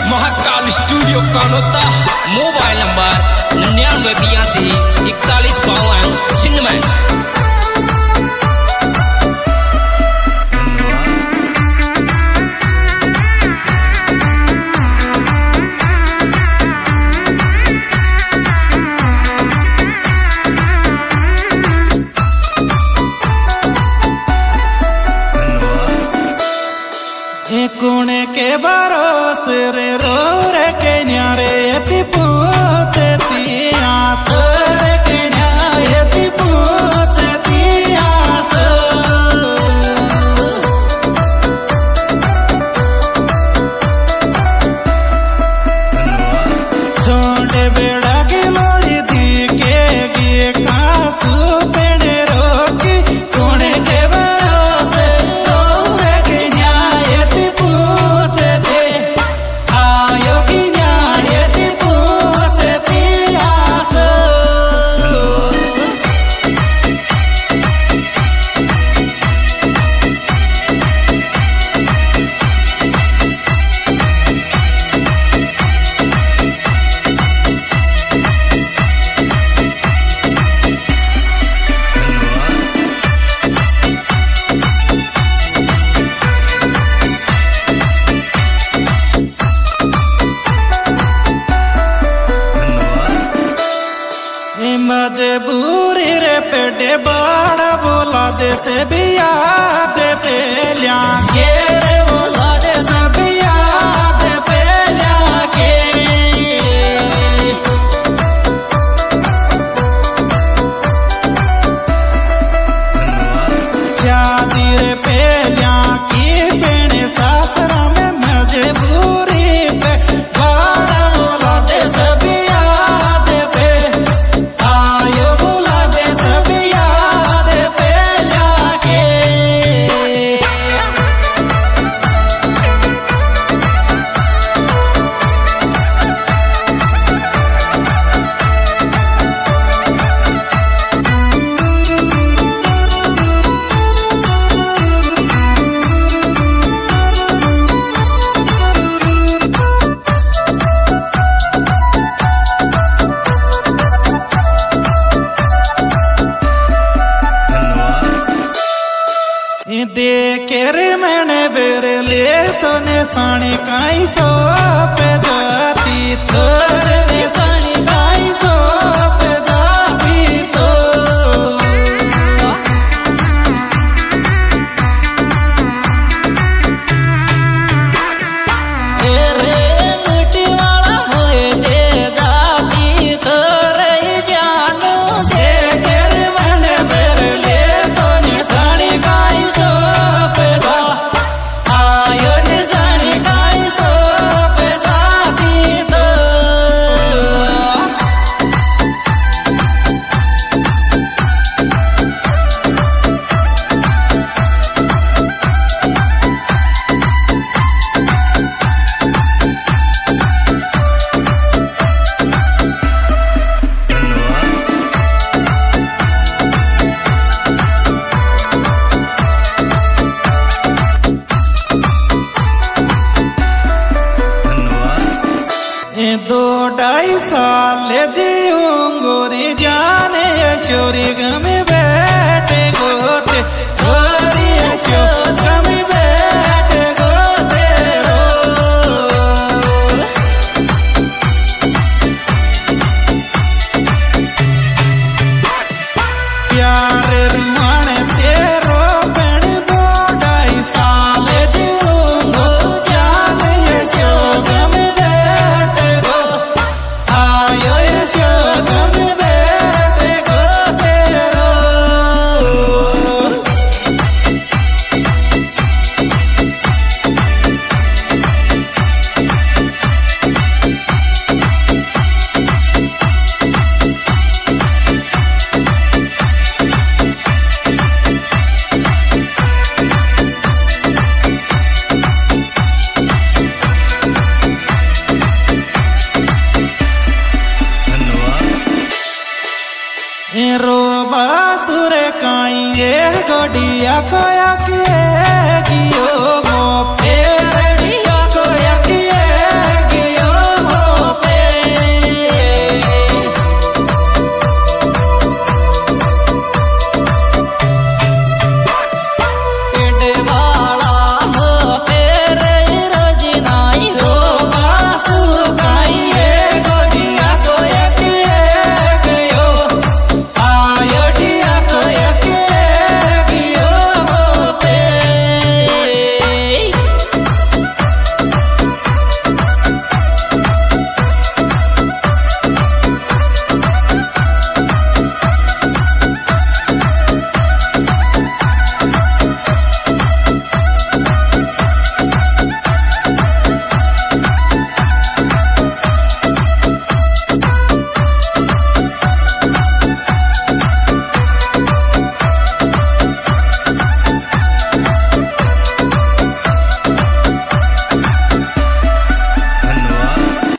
Mahakal studio Kanauta. Mobile number 99824152 कुणे के भरोसे रे रो रे के न्यारे ती पूछे ती आस रे के न्यारे ती पूछे ती आस छोटे बेड़ा की लोड़ी दी के गे कासू पेड़े रोकी कुणे के भरोसे रो रे के न्यारे ती पूछे ती आयो की न्यारे ती पूछे ती आस मजबूरी रे पेटे बड़ा बोला दे से बिया दे पे लिया रे बोला दे से बिया दे पे लिया शादी रे पे लिया की पेने सासरा में मजबूरी पे बड़ा बोला दे से बिया दे पे देखे रे मैंने बेरे ले तो निशानी काई सो पे जाती तो निशानी काई सो पे जाती तो रे मिट्टी वाला होए दे जाती तो रे जानू देखे रे मैंने बेरे ले तो निशानी काई सो दो ढाई साल जी